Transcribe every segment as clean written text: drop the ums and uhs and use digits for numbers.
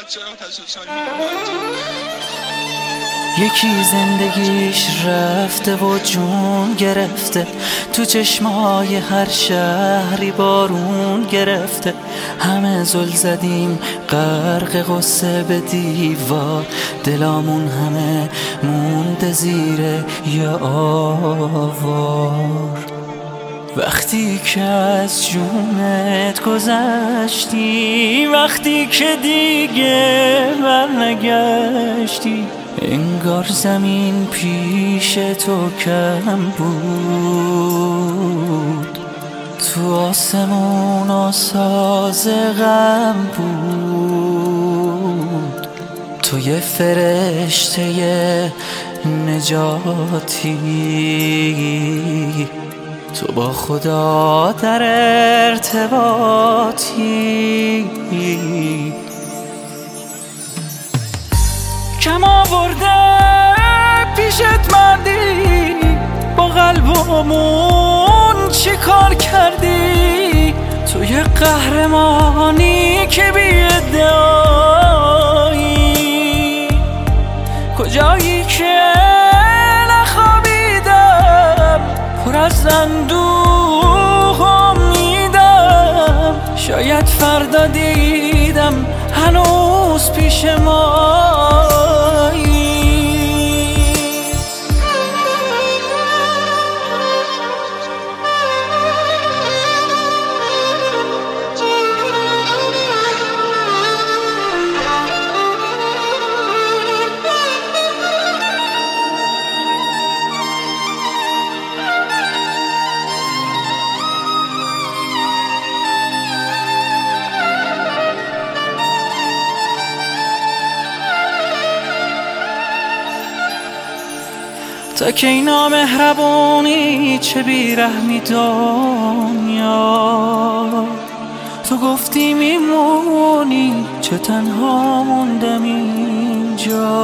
یکی زندگیش رفته و جون گرفته، تو چشمای هر شهری بارون گرفته. همه زل زدیم غرق غصه به دیوار، دلامون همه مونده زیر یه آوار. وقتی که از جونت گذشتی، وقتی که دیگه برنگشتی، انگار زمین پیش تو کم بود، تو آسمون آساز غم بود. تو یه فرشته نجاتی، تو با خدا در ارتباطی. کم آورده پیشت مردی، با قلبمون چی کار کردی؟ تو یه قهرمانی که بی ادعایی، کجایی که نخوابیدم پر از اندوه امیدم. شاید فردا دیدم هنوز پیش مایی. تا که اینا مهربونی چه بیرحمی دنیا، تو گفتی میمونی چه تنها موندم اینجا.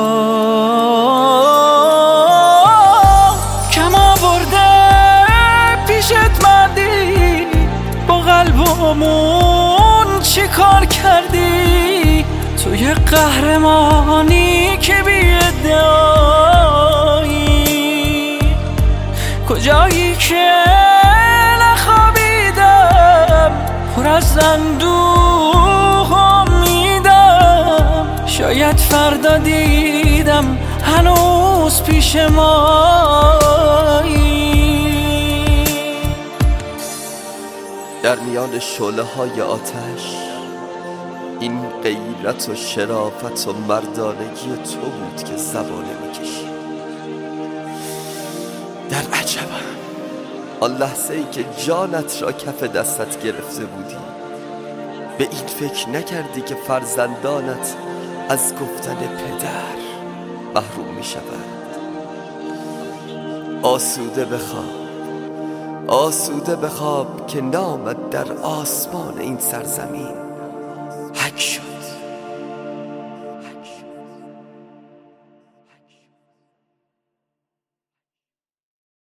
کم آورده پیشت مردی، با قلبمون چی کار کردی؟ تو یه قهرمانی که بی ادعایی، کجایی که نخوابیدم پر از اندوه امیدم. شاید فردا دیدم هنوز پیش مایی. در میان شعله‌های آتش این غیرت و شرافت و مردانگی تو بود که زبانه میکشید. در عجبم آن لحظه ای که جانت را کف دستت گرفته بودی، به این فکر نکردی که فرزندانت از گفتن پدر محروم می شود. آسوده بخواب، آسوده بخواب که نامت در آسمان این سرزمین حک شد.